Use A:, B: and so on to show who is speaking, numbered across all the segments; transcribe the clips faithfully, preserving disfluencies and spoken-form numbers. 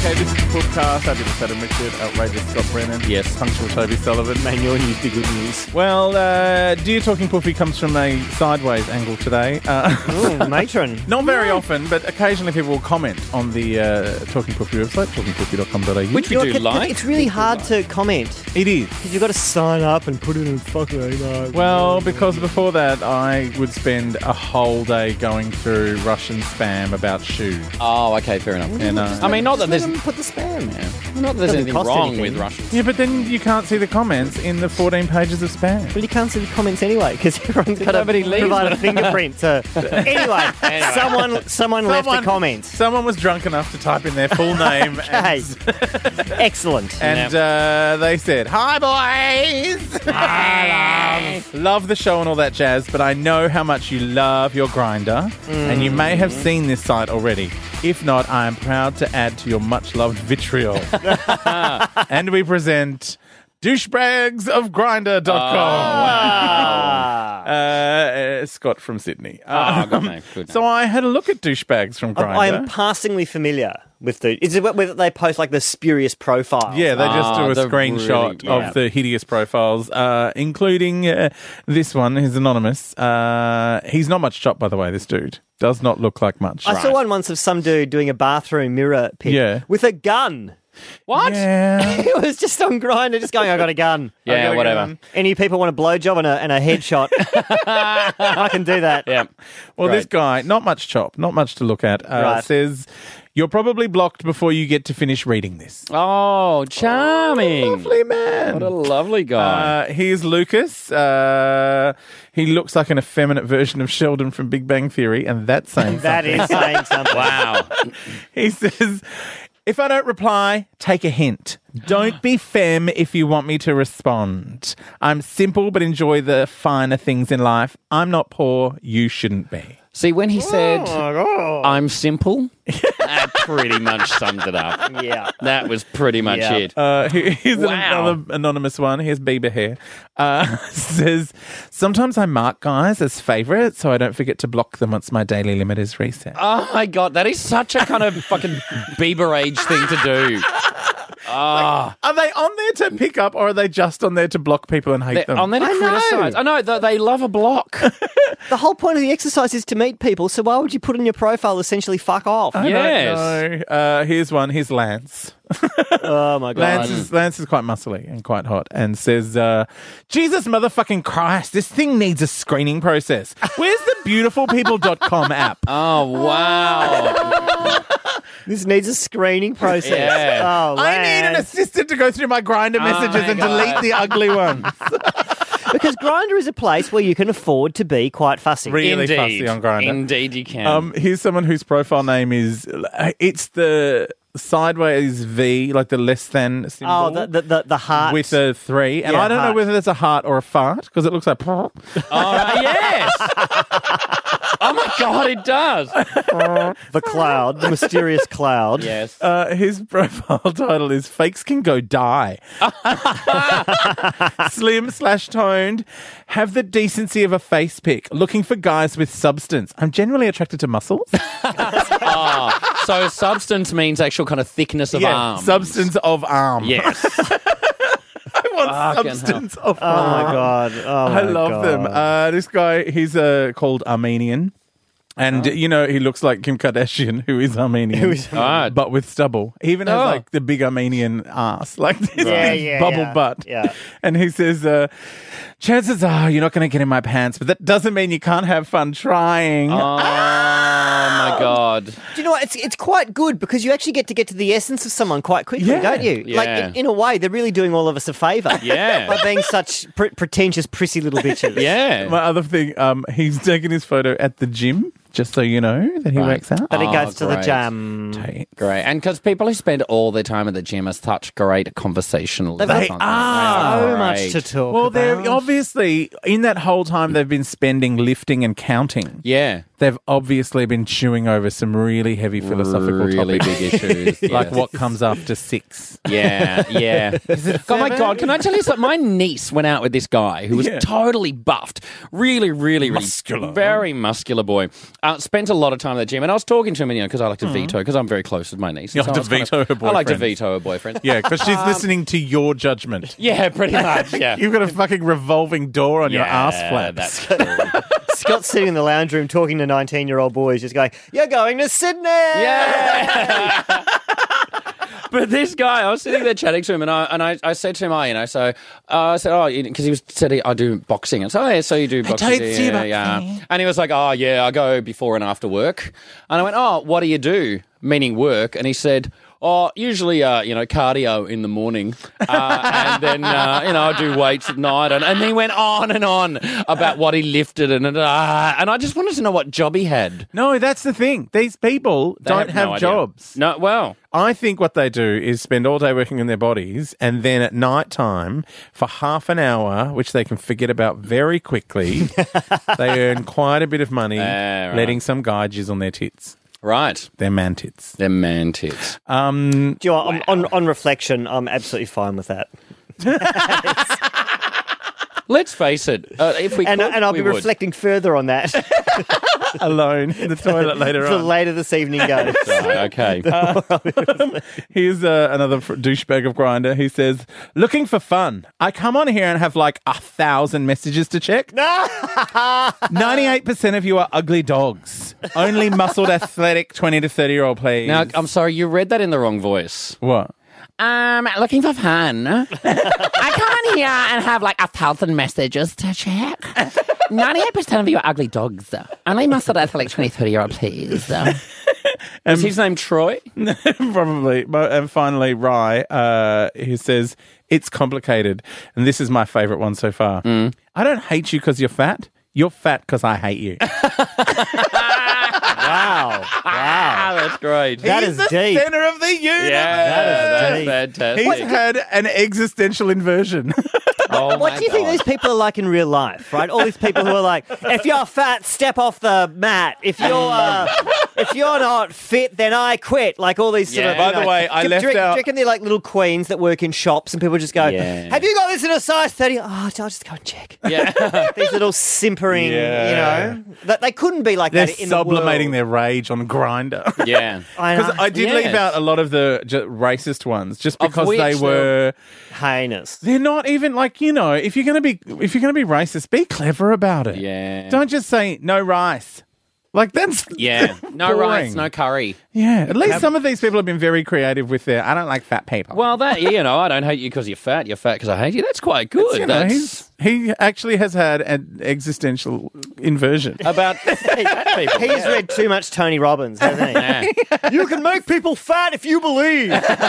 A: Okay, this is the podcast. I've been Adam Richard, outrageous Scott Brennan.
B: Yes.
A: Punctual Toby Sullivan.
C: Man, your news be good news.
A: Well, uh, Dear Talking Poofy comes from a sideways angle today. Uh,
C: Ooh, matron.
A: not very often, but occasionally people will comment on the uh, Talking Poofy website, talking poofy dot com dot a u.
B: Which we
C: You know,
B: do
C: it- it-
B: like.
C: It's really hard to comment
A: It is.
C: because you've got to sign up and put it in fucking email.
A: Well, because before that, I would spend a whole day going through Russian spam about shoes.
B: Oh, okay, fair enough.
A: And, uh,
B: I mean, not that
C: Just let
B: there's
C: them put the spam.
B: yeah. not that there's
C: Doesn't
B: anything
C: cost
B: wrong
C: anything.
B: with Russians.
A: Yeah, but then you can't see the comments in the fourteen pages of spam.
C: Well, you can't see the comments anyway because everyone's got to
B: Nobody leaves
C: provide
B: them.
C: a fingerprint. To... anyway, someone someone left a comment.
A: Someone was drunk enough to type in their full name.
C: Okay.
A: and
C: Excellent.
A: and uh, they said, "Hi, boys! Hi, love. love the show and all that jazz, but I know how much you love your grinder, and you may have seen this site already. If not, I am proud to add to your much-loved vitriol." And we present douchebags of grinder dot com.
C: Ah.
A: Uh, uh, Scott from Sydney.
B: Oh, good
A: Um,
B: name, good name.
A: So I had a look at douchebags from
C: I,
A: Grindr.
C: I am passingly familiar with the. Is it where they post like the spurious profile?
A: Yeah, they just
B: Ah,
A: do a
B: the
A: screenshot
B: really-
A: of
C: yeah.
A: the hideous profiles, uh, including uh, this one. He's anonymous. Uh, he's not much chop, by the way, this dude. Does not look like much.
C: I saw one once of some dude doing a bathroom mirror pic
A: Yeah.
C: with a gun.
B: What?
A: Yeah.
C: It was just on Grindr, just going, I got a gun.
B: Yeah,
C: I got a
B: whatever.
C: gun. Any people want a blowjob and a, and a headshot? I can do that.
B: Yeah.
A: Well,
B: Great.
A: this guy, not much chop, not much to look at, uh,
C: Right.
A: says, "You're probably blocked before you get to finish reading this."
B: Oh, charming.
A: Lovely man.
B: What a lovely guy.
A: Uh, here's Lucas. Uh, he looks like an effeminate version of Sheldon from Big Bang Theory, and that's saying
C: That
A: something.
C: is saying something.
B: wow.
A: He says, "If I don't reply, take a hint. Don't be femme if you want me to respond. I'm simple but enjoy the finer things in life. I'm not poor. You shouldn't be."
B: See, when he said,
C: Oh,
B: I'm simple, that pretty much summed it up.
C: yeah.
B: That was pretty much
C: Yeah.
B: it.
A: Uh, here- here's
B: Wow.
A: another anonymous one. Here's Bieber here. Uh, says, "Sometimes I mark guys as favourites so I don't forget to block them once my daily limit is reset."
B: Oh, my God. That is such a kind of fucking Bieber age thing to do. Oh,
A: Are they on there to pick up, or are they just on there to block people and hate
B: they're
A: them?
B: on there to
C: I know.
B: criticise. I know, they, they love a block.
C: The whole point of the exercise is to meet people, so why would you put in your profile essentially fuck off?
A: I
B: Yes.
A: don't know. Uh, here's one. Here's Lance.
C: Oh, my God.
A: Lance is, Lance is quite muscly and quite hot and says, uh, "Jesus motherfucking Christ, this thing needs a screening process. Where's the beautiful people dot com app?"
B: Oh, wow.
C: This needs a screening process.
B: Yeah.
C: Oh,
A: I need an
C: Lance.
A: assistant to go through my Grindr messages
B: my
A: and
B: God.
A: delete the ugly ones.
C: Because Grindr is a place where you can afford to be quite fussy.
A: Really
B: Indeed.
A: fussy on Grindr.
B: Indeed you can.
A: Um, here's someone whose profile name is, it's the sideways V, like the less than symbol.
C: Oh, the, the, the, the heart.
A: with a three, and
C: Yeah,
A: I don't know
C: heart.
A: whether that's a heart or a fart because it looks like.
B: oh, yes. Oh, my God, it does.
C: the cloud, the mysterious cloud.
B: Yes.
A: Uh, his profile title is "Fakes Can Go Die." Slim slash toned, have the decency of a face pic. Looking for guys with substance. I'm generally attracted to muscles.
B: Oh, so substance means actual kind of thickness of arm.
A: substance of arm.
B: Yes.
A: I want
B: Fucking
A: substance of
C: Oh,
A: arm.
C: my God. Oh, my
A: I love
C: God.
A: them. Uh, this guy, he's uh, called Armenian. And, you know, he looks like Kim Kardashian, who is Armenian,
C: Who is-
B: Ah.
A: but with stubble. He even has,
B: Oh.
A: like, the big Armenian ass, like this
C: Yeah,
A: big
C: yeah,
A: bubble
C: yeah.
A: butt.
C: Yeah.
A: And he says, uh, chances are you're not going to get in my pants, but that doesn't mean you can't have fun trying.
B: Oh, my God.
C: Do you know what? It's it's quite good because you actually get to get to the essence of someone quite quickly,
A: Yeah.
C: don't you?
B: Yeah.
C: Like, in, in a way, they're really doing all of us a favour.
B: Yeah.
C: By being such pr- pretentious, prissy little bitches.
B: Yeah.
A: My other thing, um, he's taken his photo at the gym, just so you know that he
B: Right.
A: works out.
C: But he
B: Oh,
C: goes to the
B: great.
C: jam.
B: Great. And because people who spend all their time at the gym are such great conversationalists.
C: They've
A: got
B: aren't
C: So
B: Great.
C: much to talk
A: Well,
C: about.
A: they're obviously, in that whole time they've been spending lifting and counting.
B: Yeah.
A: they've obviously been chewing over some really heavy philosophical
B: really
A: topics.
B: big issues.
A: Like
B: yes.
A: what comes after six.
B: Yeah, yeah. Oh my God, can I tell you something? My niece went out with this guy who was
A: Yeah.
B: totally buffed. Really, really, really
A: Muscular.
B: Very muscular boy. Uh, spent a lot of time at the gym. And I was talking to him, you know, because I like to veto, because I'm very close with my niece.
A: You
B: And
A: like
B: I
A: to
B: was kind
A: veto
B: of-
A: her
B: I like to
A: boyfriend.
B: veto her boyfriend.
A: Yeah, because she's listening to your judgment.
B: Yeah, pretty much, yeah.
A: You've got a fucking revolving door on your
B: Yeah,
A: ass flaps.
B: That's cool.
C: Scott's sitting in the lounge room talking to nineteen-year-old boys, just going, "You're going to Sydney."
B: Yeah. But this guy, I was sitting there chatting to him, and I and I, I said to him, "Oh, you know," so uh, I said, "Oh," because he was said I do boxing, and so oh, yeah, so you do boxing,
A: don't
B: yeah,
A: see
B: yeah,
A: boxing.
B: yeah. And he was like, "Oh, yeah, I go before and after work," and I went, "Oh, what do you do?" Meaning work, and he said, "Oh, usually, uh, you know, cardio in the morning, uh, and then, uh, you know, I do weights at night." And, and he went on and on about what he lifted, and uh, and I just wanted to know what job he had.
A: No, that's the thing. These people
B: They
A: don't
B: have
A: have,
B: no idea.
A: jobs.
B: No, well,
A: I think what they do is spend all day working on their bodies, and then at night time, for half an hour, which they can forget about very quickly, they earn quite a bit of money
B: Ah, right.
A: letting some guy jizz on their tits.
B: right,
A: Their man tits.
B: they're man tits.
A: Um,
C: Do you know what, on, on, on reflection, I'm absolutely fine with that.
B: Let's face it, uh, if we
C: And,
B: could,
C: and I'll
B: we
C: be
B: would.
C: reflecting further on that
A: alone in the toilet later
C: the
A: on.
C: later this evening goes.
B: Right, okay.
A: Here's uh, another f- douchebag of Grindr. He says, looking for fun. I come on here and have like a thousand messages to check. ninety-eight percent of you are ugly dogs. Only muscled, athletic twenty to thirty-year-old, please.
B: Now, I'm sorry, you read that in the wrong voice.
A: What?
B: Um, looking for fun. I come on here and have like a thousand messages to check. ninety-eight percent of you are ugly dogs. Only muscled athletic twenty, thirty-year-old, please. Is his name Troy?
A: Probably. But- And finally, Rye, uh, he says, it's complicated. And this is my favourite one so far.
B: Mm.
A: I don't hate you because you're fat. You're fat because I hate you.
C: Wow. Wow.
B: Ah, that's great.
C: That
A: He's
C: is
A: the
C: deep.
A: centre of the universe.
B: Yeah,
C: That is
B: that's
C: deep.
B: fantastic.
A: He's had an existential inversion.
B: Oh
C: What
B: my
C: do you think
B: God.
C: these people are like in real life, right? All these people who are like, if you're fat, step off the mat. If you're uh, if you're not fit, then I quit. Like all these sort
B: Yeah.
C: of.
B: By
C: you
A: the
C: know,
A: way, I
C: do,
A: left
C: do you,
A: out-
C: Do you reckon they're like little queens that work in shops and people just go,
B: Yeah.
C: "Have you got this in a size thirty?" Oh, I'll just go and check.
B: Yeah.
C: These little simpering,
A: Yeah.
C: you know, that they couldn't be like
A: They're
C: that in
A: sublimating
C: the
A: their rage on Grindr.
B: yeah.
C: I
A: Because I did
B: Yes.
A: leave out a lot of the j- racist ones just
B: Of
A: because
B: which
A: they
B: there-
A: were.
C: heinous.
A: They're not even like, you know, if you're gonna be if you're gonna be racist, be clever about it.
B: Yeah.
A: Don't just say no rice. Like that's
B: Yeah. No
A: boring.
B: rice, no curry.
A: Yeah. At least some of these people have been very creative with their I don't like fat people.
B: Well, that, you know, I don't hate you because you're fat. You're fat because I hate you. That's quite good.
A: you know,
B: That's
A: he's, he actually has had an existential inversion.
B: about fat people.
C: He's read too much Tony Robbins, hasn't he?
B: Yeah.
C: You can make people fat if you believe.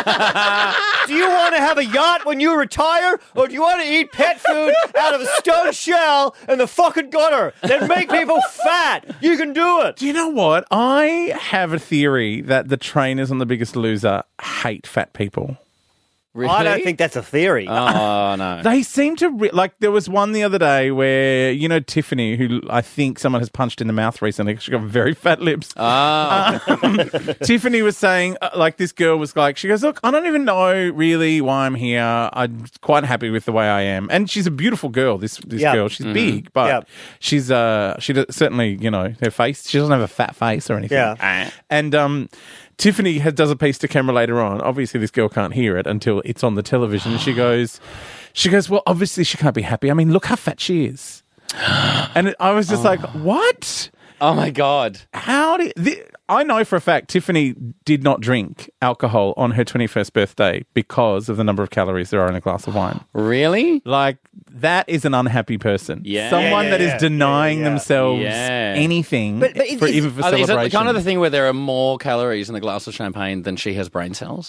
C: Do you want to have a yacht when you retire, or do you want to eat pet food out of a stone shell in the fucking gutter? Then make people fat. You can do it.
A: Do you know what? I have a theory that the trainers on The Biggest Loser hate fat people.
B: Really?
C: I don't think that's a theory.
B: Oh, no.
A: They seem to re- like. There was one the other day where you know Tiffany, who I think someone has punched in the mouth recently. She got very fat lips.
B: Oh.
A: Um, Tiffany was saying, uh, like, this girl was like, she goes, look, I don't even know really why I'm here. I'm quite happy with the way I am, and she's a beautiful girl. This this
C: Yep.
A: girl, she's big, but
C: Yep.
A: she's uh she does, certainly you know her face. She doesn't have a fat face or anything.
C: Yeah.
A: And um, Tiffany has, does a piece to camera later on. Obviously, this girl can't hear it until it's on the television. And she goes, she goes, well, obviously she can't be happy. I mean, look how fat she is. And I was just like, what?
B: Oh, my God.
A: How do you, I know for a fact Tiffany did not drink alcohol on her twenty-first birthday because of the number of calories there are in a glass of wine.
B: Really?
A: Like, that is an unhappy person.
B: Yeah.
A: Someone
C: Yeah,
A: that is
C: yeah,
A: denying
C: yeah, yeah.
A: themselves
B: Yeah.
A: anything
C: But- but it-
A: for
C: it's-
A: even for
B: Oh, is
A: celebration.
B: that the kind of the thing where there are more calories in a glass of champagne than she has brain cells?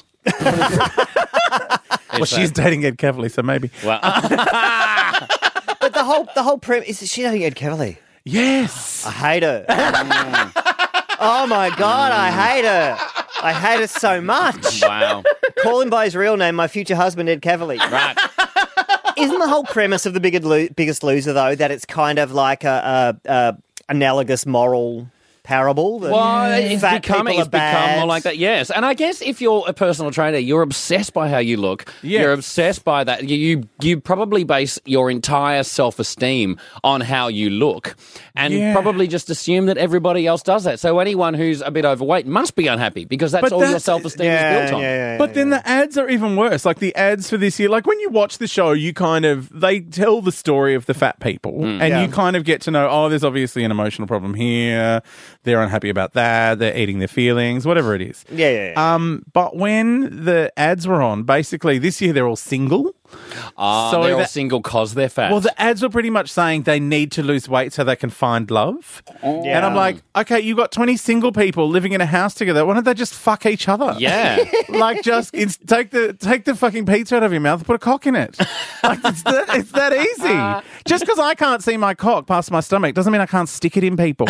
A: well, she's dating Ed Cavalier, so maybe.
B: Well,
C: But the whole the whole premise is that she doesn't get Cavalier.
A: Yes.
C: I hate her. Oh my God, I hate her. I hate her so much.
B: wow.
C: Call him by his real name, my future husband, Ed Cavalier.
B: Right.
C: Isn't the whole premise of The Biggest, Lo- Biggest Loser, though, that it's kind of like a, a, a analogous moral parable. That
B: Well, it's
C: fat
B: becoming
C: people
B: it's
C: are bad.
B: become more like that, yes. And I guess if you're a personal trainer, you're obsessed by how you look.
A: Yes.
B: You're obsessed by that. You, you you probably base your entire self-esteem on how you look, and
A: Yeah.
B: probably just assume that everybody else does that. So anyone who's a bit overweight must be unhappy because that's
A: But
B: all your
A: that's-
B: self-esteem
C: Yeah,
B: is built on.
C: yeah, yeah,
A: But then the ads are even worse. Like the ads for this year, like when you watch the show, you kind of, they tell the story of the fat people and
C: Yeah.
A: you kind of get to know, oh, there's obviously an emotional problem here. They're unhappy about that. They're eating their feelings, whatever it is.
C: Yeah, yeah, yeah.
A: Um, but when the ads were on, basically this year they're all single.
B: Ah,
A: So
B: they're all
A: that-
B: single cause they're fat.
A: Well, the ads were pretty much saying they need to lose weight so they can find love.
C: Yeah.
A: And I'm like, okay, you've got twenty single people living in a house together. Why don't they just fuck each other?
B: yeah.
A: Like, just it's, take the take the fucking pizza out of your mouth and put a cock in it. Like, it's that, it's that easy. Just because I can't see my cock past my stomach doesn't mean I can't stick it in people.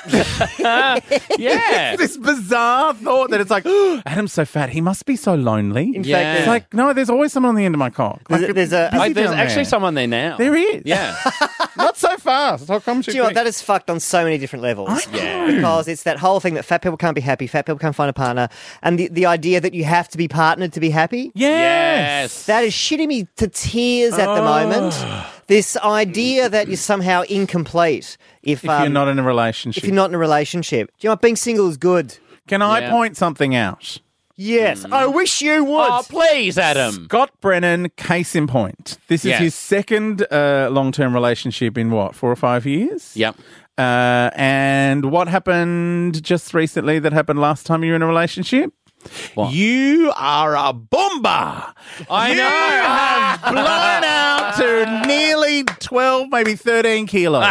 B: yeah.
A: This bizarre thought that it's like, oh, Adam's so fat, he must be so lonely.
C: In
B: Yeah.
C: fact,
A: It's
C: there's,
A: like, no, there's always someone on the end of my cock.
C: There's
A: Like,
C: a- there's a-
A: busy
B: Like, there's
A: down
B: actually
A: there.
B: someone there now.
A: There is.
B: Yeah.
A: Not so fast. I'll come to
C: do you know what? That is fucked on so many different levels.
A: I
B: know.
C: Because it's that whole thing that fat people can't be happy, fat people can't find a partner, and the, the idea that you have to be partnered to be happy.
A: Yes.
C: That is shitting me to tears at the
A: Oh.
C: moment. This idea that you're somehow incomplete if,
A: If
C: um,
A: you're not in a relationship.
C: if you're not in a relationship. Do you know what? Being single is good.
A: Can I
B: Yeah.
A: point something out?
C: Yes, I wish you would.
B: Oh, please, Adam.
A: Scott Brennan, case in point. This is
B: Yes.
A: his second uh, long-term relationship in what, four or five years?
B: Yep.
A: Uh, and what happened just recently that happened last time you were in a relationship?
B: What?
A: You are a bomba.
B: I
A: you
B: know.
A: have blown out to nearly twelve, maybe thirteen kilos.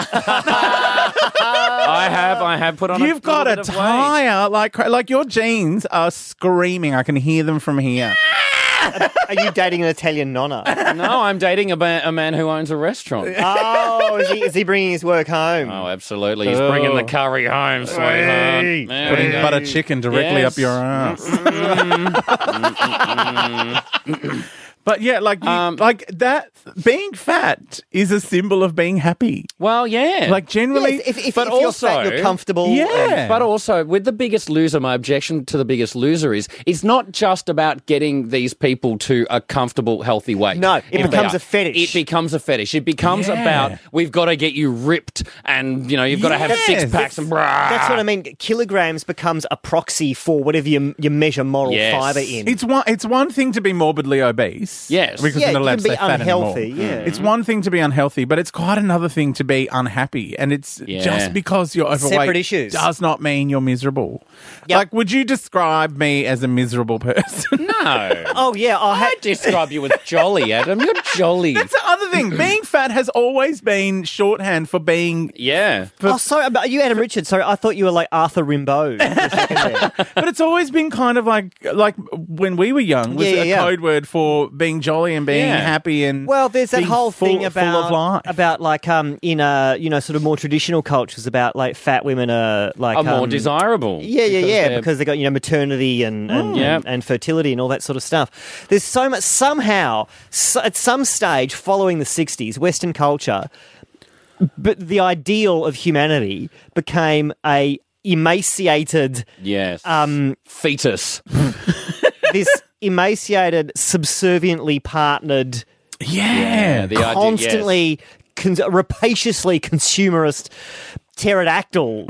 B: I have, I have put on.
A: You've
B: a
A: got a
B: little bit of weight.
A: tire like cra- like your jeans are screaming. I can hear them from here.
C: Are you dating an Italian nonna?
B: No, I'm dating a, ba- a man who owns a restaurant.
C: Oh, is he, is he bringing his work home?
B: Oh, absolutely. He's bringing the curry home, sweetheart.
C: Hey.
B: There
A: Putting
B: we go.
A: butter chicken directly
B: Yes.
A: up your ass. But yeah, like you,
B: Um,
A: like that. Being fat is a symbol of being happy.
B: Well, yeah.
A: Like generally,
C: Yes, if, if,
B: but
C: if you're
B: also-
C: fat, you're comfortable.
A: yeah.
B: But also, with The Biggest Loser, my objection to The Biggest Loser is it's not just about getting these people to a comfortable, healthy weight.
C: No, it
B: If they
C: becomes
B: are.
C: a fetish.
B: It becomes a fetish. It becomes
A: Yeah.
B: about we've got to get you ripped and, you know, you've got to have
A: Yes.
B: six packs and brah.
C: That's what I mean. Kilograms becomes a proxy for whatever you, you measure moral
B: Yes.
C: fibre in.
A: It's one. It's one thing to be morbidly obese.
B: Yes.
A: because
C: Yeah,
A: you're not
C: you
A: allowed
C: can
A: to
C: be
A: say fat
C: unhealthy,
A: anymore.
C: yeah.
A: It's one thing to be unhealthy, but it's quite another thing to be unhappy. And it's
B: Yeah.
A: just because you're overweight
C: Separate issues.
A: does not mean you're miserable.
C: Yep.
A: Like, would you describe me as a miserable person?
B: No.
C: oh, yeah. I
B: I
C: had
B: describe you as jolly, Adam. You're jolly.
A: That's the other thing. Being fat has always been shorthand for being,
B: Yeah.
C: Oh, sorry. Are you Adam Richards? Sorry, I thought you were like Arthur Rimbaud. for a second there.
A: but it's always been kind of like like when we were young was
C: Yeah, yeah,
A: a
C: yeah.
A: code word for being jolly and being
B: Yeah.
A: happy and
C: Well, there's that
A: being
C: whole
A: full,
C: thing
A: full
C: about
A: of life.
C: about like um in uh you know sort of more traditional cultures about like fat women are like
B: Are more
C: um,
B: desirable.
C: Yeah, yeah,
B: because
C: yeah,
B: they're-
C: because they got you know maternity and and,
B: Yeah.
C: and and fertility and all that sort of stuff. There's so much somehow so, at some stage following the sixties, Western culture, but the ideal of humanity became a emaciated
B: Yes.
C: um
B: Fetus.
C: this emaciated subserviently partnered
A: yeah.
B: the idea-
C: constantly con- rapaciously consumerist pterodactyl.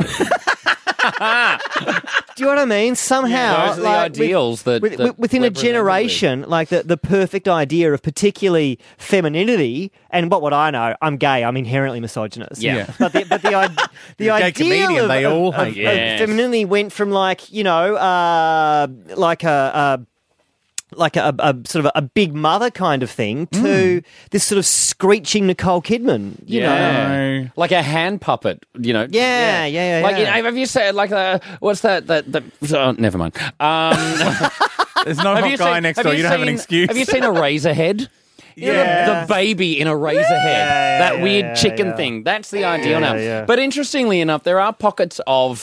C: Do you know what I mean? Somehow,
B: Those are the
C: like,
B: ideals that,
C: with-
B: that
C: with- within
B: we're
C: a generation, like the, the perfect idea of particularly femininity, and what would I know? I'm gay. I'm inherently misogynist.
B: Yeah.
A: Yeah.
C: But the, but the, i- the
A: You're a gay
C: ideal
A: comedian,
C: of,
A: they
C: of-
A: all
C: of-
A: hate
C: of
A: you.
B: Yes.
C: femininity went from like you know, uh, like a. a like a, a sort of a, a big mother kind of thing to this sort of screeching Nicole Kidman, you know.
B: Yeah.
A: No.
B: Like a hand puppet, you know.
C: Yeah, yeah, yeah,
B: Like,
C: yeah.
B: you know, have you said like uh, what's that? That that. Oh, never mind. Um,
A: There's no
B: have
A: hot
B: you
A: guy
B: seen-
A: next
B: have
A: door.
B: you
A: You don't have an
B: seen-
A: excuse.
B: Have you seen a razor head? You know, the-
C: Yeah.
B: the, baby in a razor head.
C: yeah,
B: that
C: yeah,
B: weird
C: yeah,
B: chicken
C: yeah.
B: thing. That's the ideal now.
C: yeah, yeah.
B: But interestingly enough, there are pockets of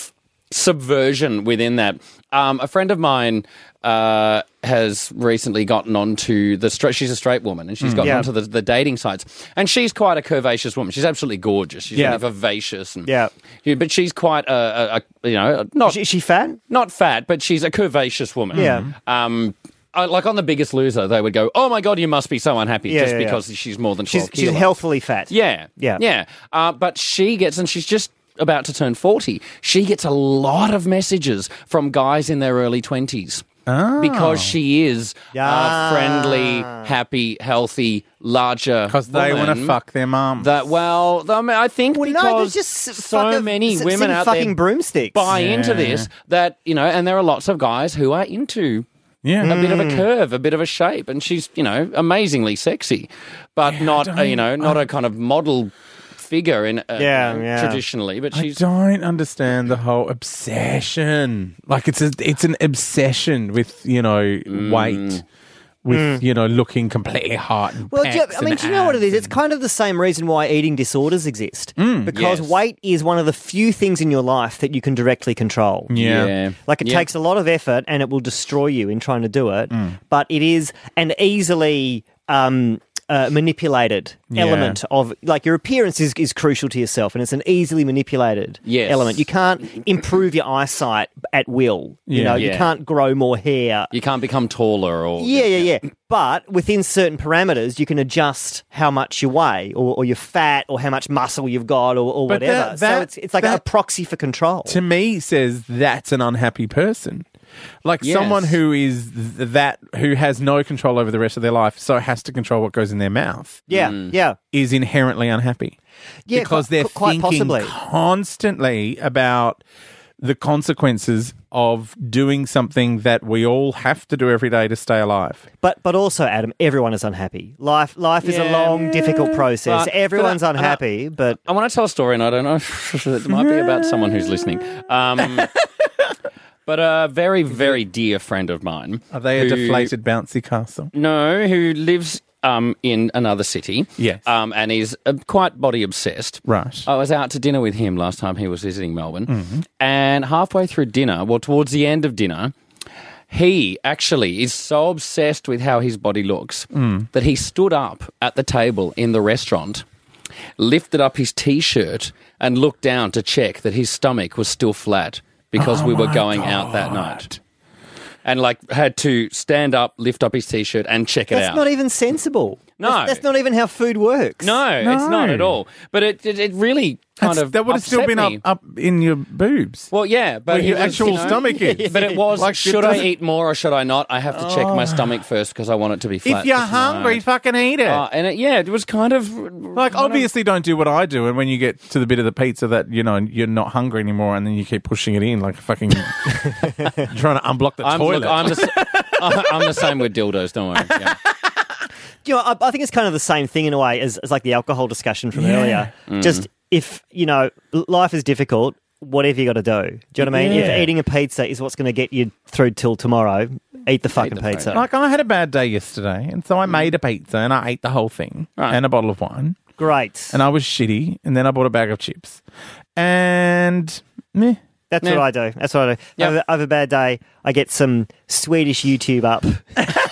B: subversion within that. Um, a friend of mine uh, has recently gotten onto the stra- she's a straight woman, and she's gotten
C: Yeah.
B: onto the, the dating sites, and she's quite a curvaceous woman. She's absolutely gorgeous. She's
C: Yeah.
B: really vivacious, and
C: Yeah.
B: yeah, but she's quite a, a, a you know not
C: Is she, is she fat?
B: not fat, but she's a curvaceous woman.
C: Yeah.
B: Um. I, like on The Biggest Loser, they would go, "Oh my God, you must be so unhappy
C: Yeah,
B: just
C: yeah, yeah.
B: because she's more than
C: She's
B: twelve
C: she's
B: kilos."
C: healthily fat.
B: Yeah,
C: Yeah.
B: yeah. Uh, but she gets, and she's just about to turn forty. She gets a lot of messages from guys in their early twenties because she is
C: Yeah.
B: uh, friendly, happy, healthy, larger.
A: Because they want to
B: woman.
A: fuck their mum.
B: That well, I, mean, I think
C: Well,
B: because
C: no, there's just
B: so
C: fucking-
B: many
C: s-
B: women
C: sing
B: out
C: fucking
B: there
C: broomsticks.
B: buy
A: Yeah.
B: into this that you know, and there are lots of guys who are into
A: yeah.
B: a bit of a curve, a bit of a shape, and she's, you know, amazingly sexy, but not,
A: don't-
B: a, you know, not a kind of model figure in uh,
C: Yeah,
B: you know,
C: yeah.
B: traditionally. But
A: I
B: she's
A: don't understand the whole obsession. Like it's a, it's an obsession with, you know,
B: Mm.
A: weight, with you know, looking completely hot. And
C: Well, do you-
A: pecs
C: I mean,
A: and
C: do you know what it is?
A: abs
C: It's kind of the same reason why eating disorders exist. because
B: yes.
C: weight is one of the few things in your life that you can directly control.
A: and- yeah.
B: yeah,
C: Like it
B: Yeah.
C: takes a lot of effort and it will destroy you in trying to do it, but it is an easily um, uh, manipulated
A: Yeah.
C: element of, like, your appearance is, is crucial to yourself, and it's an easily manipulated
B: Yes.
C: element. You can't improve your eyesight at will. You
A: Yeah.
C: know, you
B: Yeah.
C: can't grow more hair.
B: You can't become taller or
C: Yeah, yeah, yeah. But within certain parameters, you can adjust how much you weigh, or, or your fat, or how much muscle you've got, or, or
A: But
C: whatever.
A: that-
C: so
A: that-
C: it's it's like a
A: that-
C: proxy for control.
A: To me, says that's an unhappy person. Like
B: Yes.
A: someone who is th- that who has no control over the rest of their life, so has to control what goes in their mouth,
C: yeah,
B: Mm.
C: yeah,
A: is inherently unhappy.
C: yeah.
A: because
C: qu-
A: they're
C: qu- quite
A: thinking
C: possibly.
A: constantly about the consequences of doing something that we all have to do every day to stay alive.
C: But but also, Adam, everyone is unhappy. Life life is a
B: Yeah.
C: long, difficult process.
B: But-
C: Everyone's
B: but I-
C: unhappy, but
B: I want to tell a story, and I don't know if it might be about someone who's listening. Um, but a very, very dear friend of mine.
A: Are they a
B: who-
A: deflated bouncy castle?
B: No, who lives um, in another city.
A: Yes.
B: Um, and is uh, quite body obsessed.
A: Right.
B: I was out to dinner with him last time he was visiting Melbourne.
A: Mm-hmm.
B: And halfway through dinner, well, towards the end of dinner, he actually is so obsessed with how his body looks
A: Mm.
B: that he stood up at the table in the restaurant, lifted up his T-shirt and looked down to check that his stomach was still flat because
A: Oh
B: we were
A: my
B: going out that
A: God.
B: night. And like had to stand up, lift up his T-shirt and check it
C: that's
B: out.
C: not even sensible.
B: No.
C: That's, that's not even how food works.
B: no, it's not
A: No.
B: at all. But it it, it really kind
A: That's-
B: of
A: that would have still
B: upset
A: been up,
B: me.
A: up in your boobs.
B: Well, yeah, but
A: Where
B: it
A: your
B: was,
A: actual
B: you know,
A: stomach is.
B: But it was,
A: Like, it
B: should I
A: doesn't-
B: eat more or should I not? I have to check my stomach first because I want it to be flat.
A: If you're
B: for tonight.
A: hungry, fucking eat it.
B: Uh, and it, yeah, it was kind of
A: Like, obviously, don't do what I do. And when you get to the bit of the pizza that, you know, you're not hungry anymore, and then you keep pushing it in like a fucking trying to unblock the
B: I'm,
A: toilet.
B: look, I'm, the, s- I'm the same with dildos. Don't worry. Yeah.
C: You know, I, I think it's kind of the same thing in a way as, as like the alcohol discussion from
A: Yeah.
C: earlier.
B: Mm.
C: Just if, you know, l- life is difficult, whatever you got to do. Do you know what I mean?
A: Yeah.
C: If eating a pizza is what's going to get you through till tomorrow, eat the fucking
B: the
C: pizza.
A: Like, I had a bad day yesterday, and so I made a pizza and I ate the whole thing
B: Right.
A: and a bottle of wine,
C: Great.
A: and I was shitty. And then I bought a bag of chips, and meh.
C: That's
B: Yeah.
C: what I do. That's what I do.
B: Yep.
C: I, have, I have a bad day. I get some Swedish YouTube up and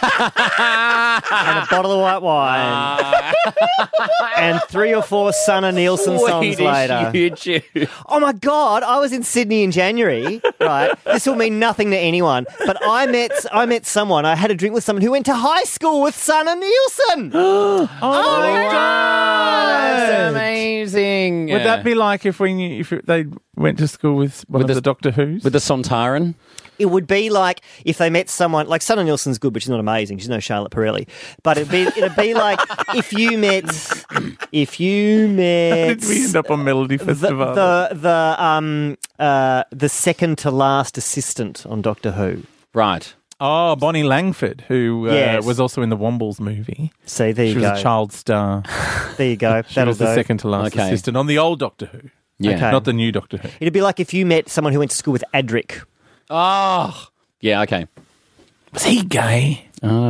C: a bottle of white wine and three or four Sanna Nielsen songs
B: Swedish
C: later.
B: YouTube.
C: Oh my God, I was in Sydney in January, right? This will mean nothing to anyone, but I met I met someone, I had a drink with someone who went to high school with Sanna Nielsen.
A: Oh, my
B: That's
A: God.
B: amazing.
A: Would that be like if we knew, if they went to school with one
B: With
A: of
B: the-
A: the Doctor Who's?
B: with the Sontaran?
C: It would be like if they met someone like Sanna Nielsen's good, but she's not amazing. She's no Charlotte Pirelli. But it'd be it'd be like if you met if you met
A: Did we end up on Melody
C: the,
A: Festival?
C: the the um uh the second to last assistant on Doctor Who.
B: Right.
A: oh, Bonnie Langford, who uh,
C: Yes.
A: was also in the Wombles movie.
C: See, there you
A: She was
C: go.
A: a child star.
C: There you go.
A: She
C: That'll
A: was the
C: do.
A: second to last
B: Okay.
A: assistant on the old Doctor Who.
B: Yeah.
C: Okay.
A: Not the new Doctor Who.
C: It'd be like if you met someone who went to school with Adric.
B: Oh. Yeah, okay.
A: Was he gay?
B: I don't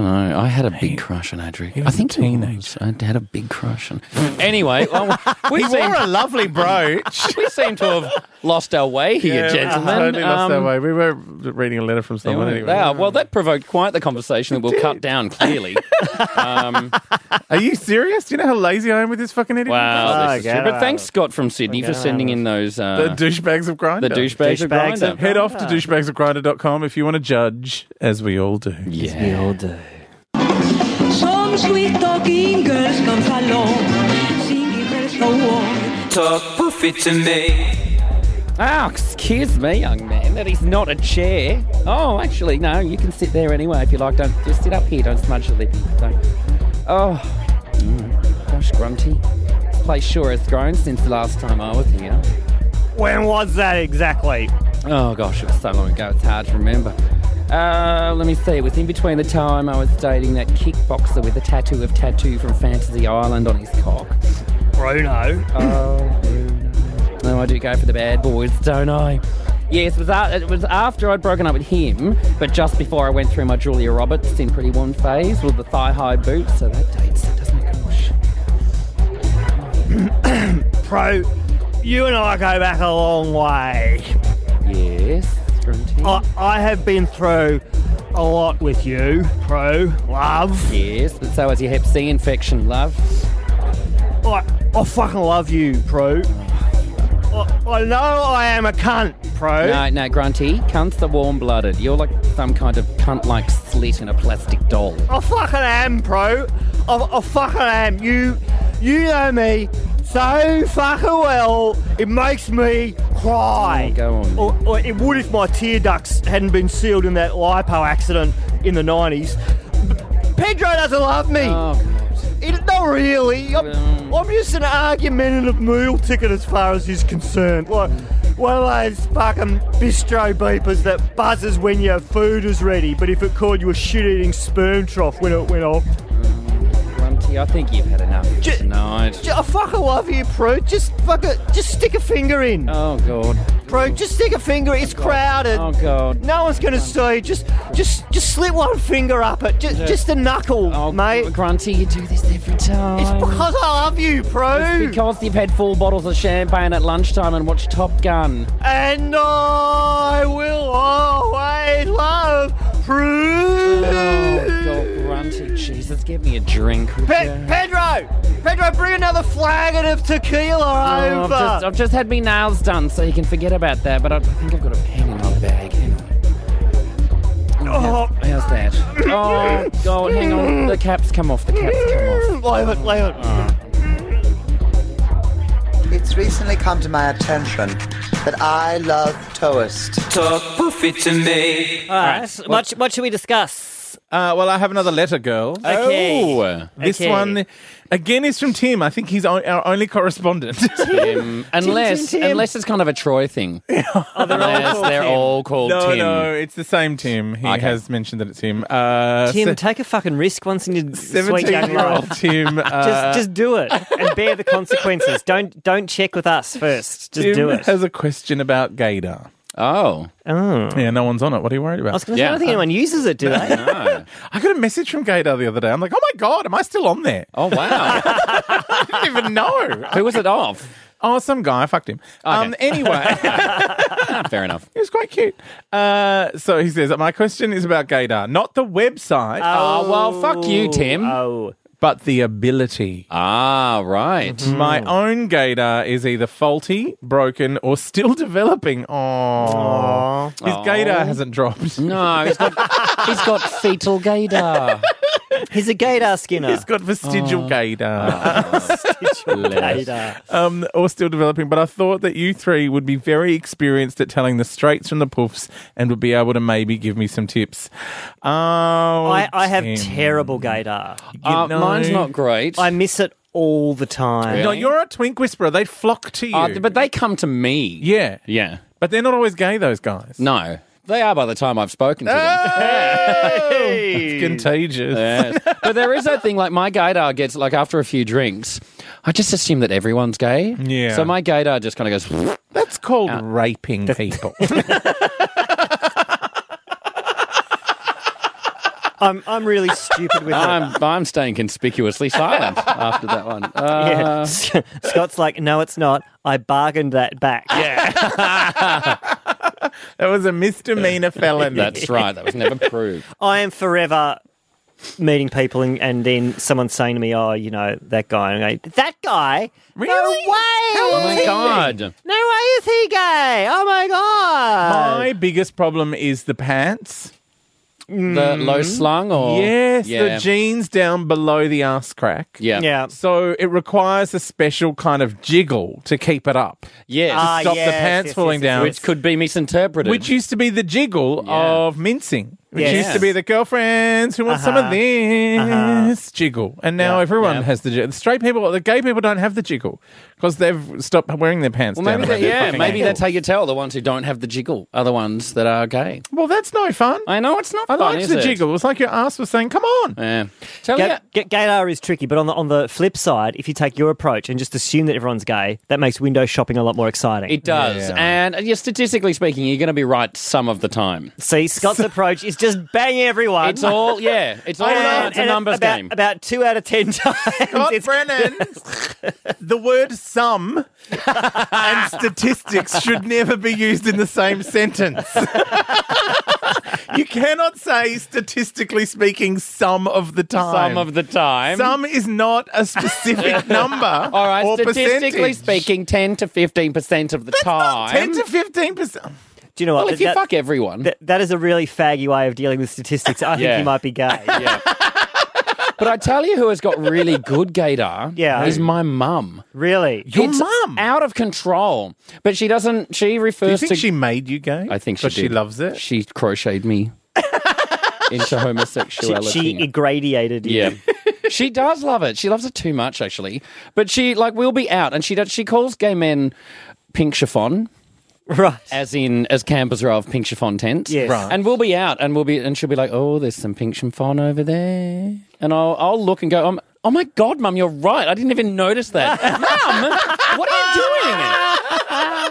B: know. I had a big crush on Adric.
A: he
B: I
A: was a
B: think he
A: teenager.
B: was. I had a big crush on. Anyway, well, we
A: He
B: seem,
A: wore a lovely brooch.
B: we seem to have lost our way here,
A: Yeah,
B: gentlemen.
A: Totally lost our
B: Um,
A: way. We were reading a letter from someone anyway.
B: yeah, well, that provoked quite the conversation that we'll cut down, clearly. um,
A: Are you serious? Do you know how lazy I am with this fucking idiot?
B: wow, this is
C: Oh,
B: true.
C: get
B: But thanks,
C: out.
B: Scott from Sydney, for
C: Get
B: sending
C: out.
B: in those...
A: The
B: Uh,
A: douchebags of Grindr.
B: the douchebags of
C: Douchebags
B: Grindr.
C: of-
A: Head off to douchebags of grindr dot com if you want to judge, as we all do.
B: Yeah.
C: We all do.
D: Some sweet talking girls come along, singing their song.
E: Talk poofy to me.
B: Oh, excuse me, young man. That is not a chair. Oh, actually, no. You can sit there anyway if you like. Don't just sit up here. Don't smudge the lip. Don't. Oh, mm, gosh, Grunty. This place sure has grown since the last time I was here.
C: When was that exactly?
B: Oh gosh, it was so long ago. It's hard to remember. Uh, let me see. It was in between the time I was dating that kickboxer with a tattoo of tattoo from Fantasy Island on his cock.
C: Bruno.
B: Oh, Bruno. No, I do go for the bad boys, don't I? Yes, it was, a- it was after I'd broken up with him, but just before I went through my Julia Roberts in Pretty Woman phase with the thigh-high boots, so that dates it, doesn't it, gosh?
C: Pro, you and I go back a long way.
B: Yes, Grunty.
C: I, I have been through a lot with you, Pro, love.
B: Yes, but so has your hep C infection, love.
C: I, I fucking love you, Pro. I, I know I am a cunt, Pro.
B: No, no, Grunty, cunts are warm-blooded. You're like some kind of cunt-like slit in a plastic doll.
C: I fucking am, Pro. I, I fucking am. You, you know me so fucking well. It makes me cry.
B: Oh, go on.
C: Or, or it would if my tear ducts hadn't been sealed in that lipo accident in the nineties. Pedro doesn't love me.
B: Oh, God.
C: He, not really. I'm,
B: Um.
C: I'm just an argumentative meal ticket as far as he's concerned. Like one of those fucking bistro beepers that buzzes when your food is ready, but if it called you a shit-eating sperm trough when it went off.
B: Grunty, I think you've had enough
C: J-
B: tonight.
C: J- I fucking love you, Pro. Just fucking, just stick a finger in.
B: Oh, God.
C: Pro, just stick a finger. It's crowded.
B: Oh, God.
C: No one's gonna see. Just, just, just slip one finger up it. Just, just a knuckle,
B: Oh,
C: mate.
B: Grunty, you do this every time.
C: It's because I love you, Pro.
B: Because you've had full bottles of champagne at lunchtime and watched Top Gun.
C: And I will always love Pro.
B: Oh, God, Grunty. Jesus, give me a drink. would
C: Pe-
B: ya?
C: Pedro, Pedro, bring another flagon of tequila
B: Oh,
C: over.
B: I've, just, I've just had me nails done, so you can forget about that. But I think I've got a pen in my bag. Hang on.
C: Oh.
B: How's that? Oh, God, hang on. The cap's come off. The cap's come off.
C: Leave it, leave it.
B: Oh.
F: It's recently come to my attention that I love toast.
E: Talk poofy to me.
G: All right. What, what should we discuss?
A: Uh, well, I have another letter, girl.
G: Okay.
B: Oh,
A: This
G: Okay.
A: one, again, is from Tim. I think he's o- our only correspondent.
B: Tim. Unless,
C: Tim, Tim.
B: unless it's kind of a Troy thing.
C: Oh, they're all
B: Unless
C: called
B: they're
C: Tim.
B: all called
A: no,
B: Tim.
A: no, it's the same Tim. He
B: Okay.
A: has mentioned that it's him. Uh,
G: Tim,
A: se-
G: take a fucking risk once in your sweet young
A: seventeen-year-old
G: life.
A: Tim. Uh,
G: Just, just do it and bear the consequences. Don't, don't check with us first. Just
A: Tim
G: do it.
A: has a question about gaydar.
B: Oh.
G: Oh.
A: Yeah, no one's on it. What are you worried
G: I was
A: about?
G: going to say,
B: Yeah.
G: I don't think anyone uses it, do they?
B: No.
A: I got a message from gaydar the other day. I'm like, oh my God, am I still on there?
B: Oh, wow.
A: I didn't even know.
B: Who was it of?
A: Oh, some guy. I fucked him. Um, anyway,
B: Fair enough.
A: he was quite cute. Uh, so he says, my question is about gaydar, not the website,
B: Oh, well, fuck you, Tim.
G: Oh.
A: but the ability.
B: Ah, right.
A: My own gaydar is either faulty, broken, or still developing. Oh, his gaydar hasn't dropped.
B: No, he's got, he's got fetal gaydar.
G: He's a gaydar skinner.
A: He's got vestigial gaydar.
G: gaydar.
A: um, or still developing, but I thought that you three would be very experienced at telling the straights from the poofs and would be able to maybe give me some tips. Oh,
G: I, I have
A: Tim.
G: terrible gaydar.
B: Uh,
A: know-
B: mine's not great.
G: I miss it all the time.
A: No, you're a twink whisperer. They flock to you.
B: Uh, but they come to me.
A: yeah.
B: Yeah.
A: But they're not always gay, those guys.
B: No. They are by the time I've spoken to them.
A: Oh, it's contagious.
B: Yes. But there is that thing, like my gaydar gets, like after a few drinks, I just assume that everyone's gay.
A: Yeah.
B: So my gaydar just kind of goes,
A: That's called raping people.
G: I'm I'm really stupid with it.
B: I'm I'm staying conspicuously silent after that one.
G: Yeah.
B: Uh,
G: Scott's like, no, it's not. I bargained that back.
B: yeah,
A: That was a misdemeanor felony.
B: that's right. That was never proved.
G: I am forever meeting people and, and then someone saying to me, oh, you know, that guy. And I go, that guy?
A: Really?
G: No way.
B: Oh my god!
G: No way is he gay. Oh my God.
A: My biggest problem is the pants.
B: The low slung or
A: Yes,
B: yeah.
A: the jeans down below the arse crack.
B: yeah,
G: Yeah.
A: So it requires a special kind of jiggle to keep it up.
B: yes.
G: Ah,
A: Stop
G: yes,
A: the pants
G: yes,
A: falling
G: yes, yes.
A: down.
B: Which could be misinterpreted.
A: Which used to be the jiggle
B: Yeah.
A: of mincing. Which
G: Yes.
A: used to be the girlfriends who want some of
G: Uh-huh.
A: this
G: Uh-huh.
A: jiggle. And now
G: Yeah.
A: everyone
B: Yeah.
A: has the jiggle. The straight people, the gay people don't have the jiggle because they've stopped wearing their pants
B: well,
A: down.
B: maybe
A: around
B: that,
A: their
B: yeah,
A: fucking
B: maybe
A: ankles.
B: that's how you tell the ones who don't have the jiggle are the ones that are gay.
A: Well, that's no fun.
B: I know it's not
A: I
B: fun,
A: liked
B: is
A: the
B: it?
A: jiggle. It was like your ass was saying, come on.
B: Yeah. Tell
G: Ga-
B: you,
G: ga- gaydar is tricky, but on the on the flip side, if you take your approach and just assume that everyone's gay, that makes window shopping a lot more exciting.
B: it does,
A: Yeah.
B: and uh, yeah, statistically speaking, you're going to be right some of the time.
G: See, Scott's approach is just bang everyone.
B: It's all yeah, it's all
G: And-
B: about it's a
G: and
B: numbers
G: about,
B: game.
G: About two out of ten times.
A: Scott
G: it's-
A: Brennan, the word sum and statistics should never be used in the same sentence. You cannot say, statistically speaking, some of the time.
B: Some of the time.
A: Some is not a specific number.
B: all right,
A: or
B: statistically
A: percentage.
B: speaking, ten to fifteen percent of the
A: That's not
B: time.
A: ten to fifteen percent.
G: Do you know what?
B: well, if you
G: that,
B: fuck everyone,
G: that, that is a really faggy way of dealing with statistics. I think
B: Yeah.
G: you might be gay.
B: yeah. But I tell you, who has got really good gaydar?
G: Yeah.
B: is my mum.
G: Really?
A: Your
B: It's
A: mum?
B: out of control, but she doesn't. She
A: Do you
B: refers
A: think
B: to.
A: she made you gay?
B: I think she
A: Because she
B: did.
A: loves it.
B: She crocheted me into
G: She,
B: homosexuality.
G: she irradiated you.
B: Yeah. She does love it. She loves it too much, actually. But she, like, we'll be out, and she does, she calls gay men pink chiffon,
G: Right.
B: as in, as campers row of pink chiffon tents.
G: Yes.
A: Right.
B: And we'll be out, and we'll be, and she'll be like, oh, there's some pink chiffon over there. And I'll, I'll look and go, um, oh my God, Mum, you're right. I didn't even notice that. Mum, what are you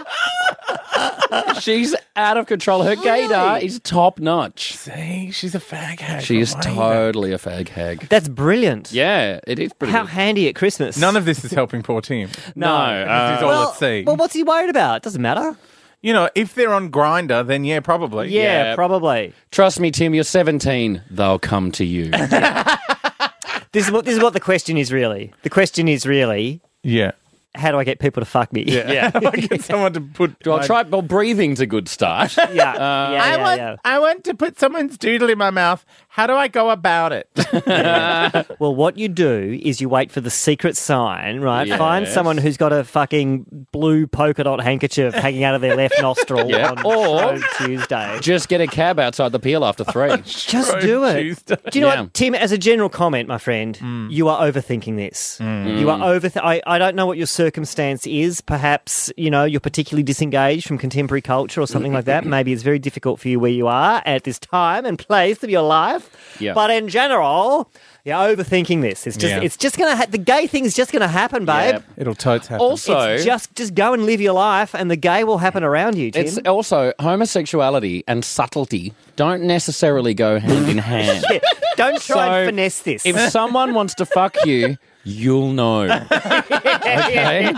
B: doing? She's out of control. Her gaydar is top notch.
A: See, she's a fag hag.
B: She is
A: from way back.
B: totally a fag hag.
G: That's brilliant.
B: Yeah, it is pretty
G: How
B: good.
G: handy at Christmas.
A: None of this is helping poor Tim.
B: No, uh,
A: This is all
G: well,
A: at sea.
G: well, what's he worried about? Doesn't matter.
A: You know, if they're on Grinder, then yeah, probably.
G: Yeah,
B: Yeah.
G: probably.
B: trust me, Tim, you're seventeen. They'll come to you.
G: This is what this is what the question is really. The question is really,
A: Yeah.
G: how do I get people to fuck me?
B: yeah.
A: How do I get someone to put...
B: Well,
A: my-
B: try, well, breathing's a good start.
G: yeah, yeah, yeah,
A: I want,
G: yeah.
A: I want to put someone's doodle in my mouth. How do I go about it?
G: Well, what you do is you wait for the secret sign, right?
B: Yes.
G: Find someone who's got a fucking blue polka dot handkerchief hanging out of their left nostril
B: Yeah.
G: on
B: Or-
G: Shrove Tuesday.
B: Just get a cab outside the peel after three.
G: Just
A: Shrove
G: do it.
A: Tuesday.
G: Do you know
B: Yeah.
G: what, Tim? As a general comment, my friend, you are overthinking this. You are over. I, I don't know what your circumstance is. Perhaps you know you're particularly disengaged from contemporary culture or something like that. Maybe it's very difficult for you where you are at this time and place of your life.
B: Yeah.
G: But in general, you're overthinking this. It's just.
A: Yeah.
G: It's just gonna. Ha- the gay thing's just gonna happen, babe.
B: Yeah.
A: It'll totes happen.
B: Also,
G: It's just just go and live your life, and the gay will happen around you, Tim.
B: it's also homosexuality and subtlety don't necessarily go hand in hand.
G: Yeah, don't try
B: So,
G: and finesse this.
B: If someone wants to fuck you, you'll know. Okay?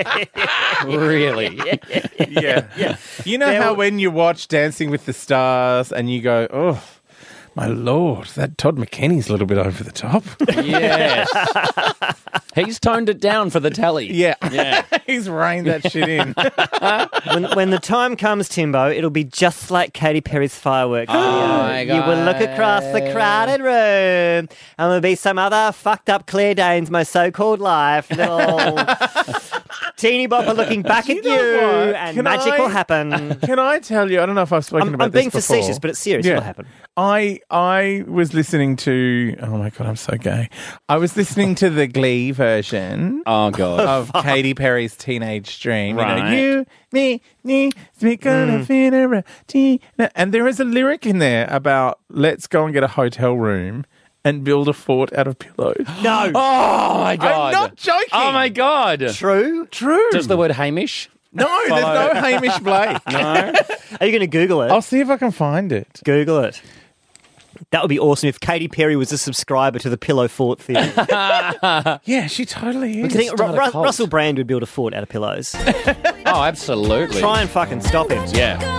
B: Really?
A: yeah. You know
G: There
A: how
G: will-
A: when you watch Dancing with the Stars and you go, oh, my Lord, that Todd McKinney's a little bit over the top.
B: Yes. He's toned it down for the telly.
A: yeah.
B: Yeah.
A: He's reined that shit in.
G: when, when the time comes, Timbo, it'll be just like Katy Perry's fireworks video.
B: my
G: You will look across the
B: God.
G: crowded room, and there'll be some other fucked up Claire Danes, my so-called life, little teeny bopper looking back
A: You
G: at
A: know
G: you,
A: what?
G: and
A: Can
G: magic
A: I-
G: will happen.
A: Can I tell you, I don't know if I've spoken
G: I'm,
A: about
G: I'm being
A: this before.
G: facetious, but it's serious. It'll happen.
A: I I was listening to, oh my God, I'm so gay. I was listening to the Glee version
B: Oh, God.
A: of Katy Perry's Teenage Dream. You know,
B: Right.
A: you, me, me, we gonna
G: Mm.
A: fit a Tina. And there is a lyric in there about let's go and get a hotel room and build a fort out of pillows.
G: No,
B: Oh, my God.
A: I'm not joking.
B: Oh, my God.
G: true.
A: True.
B: Does the word Hamish?
A: no, there's
B: follow?
A: no Hamish Blake.
B: No.
G: Are you going to Google it?
A: I'll see if I can find it.
G: Google it. That would be awesome if Katy Perry was a subscriber to the Pillow Fort theory.
A: Yeah, she totally
G: I
A: is.
G: think Ru-
B: start a
G: Ru-
B: cult.
G: Russell Brand would build a fort out of pillows.
B: Oh, absolutely.
G: Try and fucking stop him.
B: Yeah.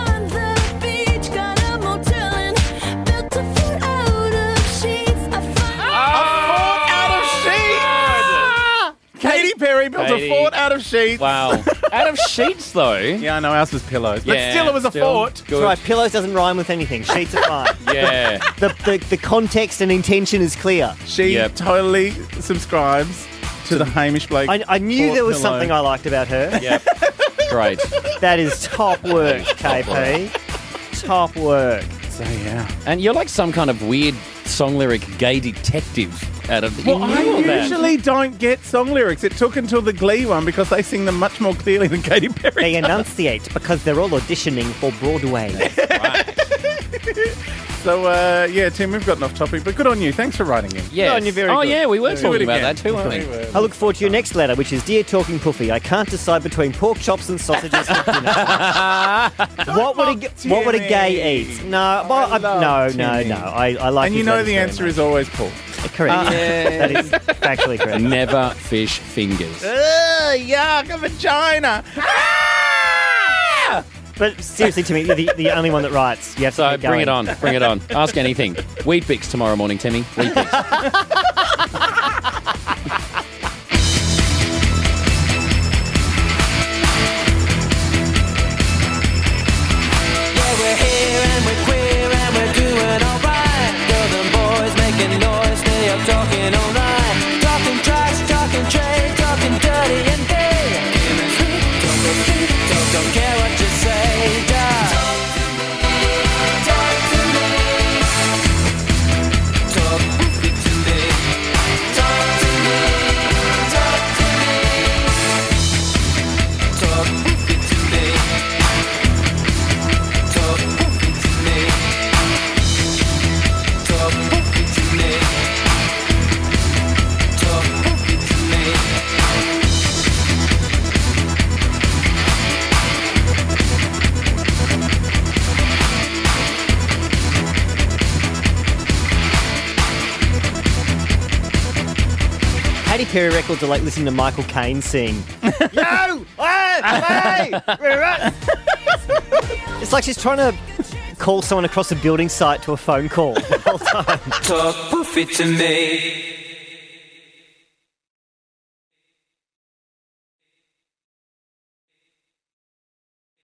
A: Katy Perry built
B: Katy.
A: a fort out of sheets.
B: Wow. Out of sheets, though.
A: Yeah, I know ours was pillows, but
B: Yeah,
A: still it was a
B: still
A: fort.
B: Good.
G: That's right, pillows doesn't rhyme with anything. Sheets are fine.
B: Yeah.
G: the, the the context and intention is clear.
A: She
B: Yep.
A: totally subscribes to the Hamish Blake.
G: I, I knew
A: fort
G: there was
A: pillow.
G: something I liked about her.
B: Yep. Great.
G: That is top work, K P. Top work.
A: So yeah.
B: And you're like some kind of weird song lyric gay detective out of the.
A: Well, I usually don't get song lyrics. It took until the Glee one because they sing them much more clearly than Katy Perry.
G: They enunciate because they're all auditioning for Broadway.
A: So uh, yeah, Tim, we've gotten off topic, but good on you. Thanks for writing in.
B: Yes.
G: on you, very
B: oh,
G: good.
B: yeah, we were
A: Do it
B: talking about
A: again.
B: that too, weren't we?
G: I look forward to your next letter, which is Dear Talking Puffy, I can't decide between pork chops and sausages for dinner. what would a
A: mock
G: what would a gay
A: Timmy.
G: eat? No, well, I,
A: love
G: no, no,
A: Timmy.
G: no. I, I like.
A: And
G: his
A: you know
G: letters
A: the
G: very
A: answer
G: much.
A: is always Paul.
G: correct. That is factually correct.
B: Never fish fingers.
A: Ugh, yuck, a vagina.
G: But seriously, Timmy, you're the, the only one that writes. You have to
B: So
G: keep
B: bring it
G: going.
B: on, bring it on. Ask anything. Wheat Bix tomorrow morning, Timmy. Wheat Bix.
E: Yeah, we're here and we're queer and we're doing alright. Girls and boys making noise, stay up talking all night. Talking trash, talking trade, talking dirty and gay. Give me sweet, talk to me, don't, don't care what you say. Just talk to me, talk to me. Talk poofy to me. Talk to me, talk to me. Talk poofy to me. Talk poofy to me. Talk poofy to me. Talk poofy to me.
G: Katy Perry records are like listening to Michael Caine sing. Yo! Hey! Hey! We're right. It's like she's trying to call someone across a building site to a phone call the whole time.
E: Talk poofy to me.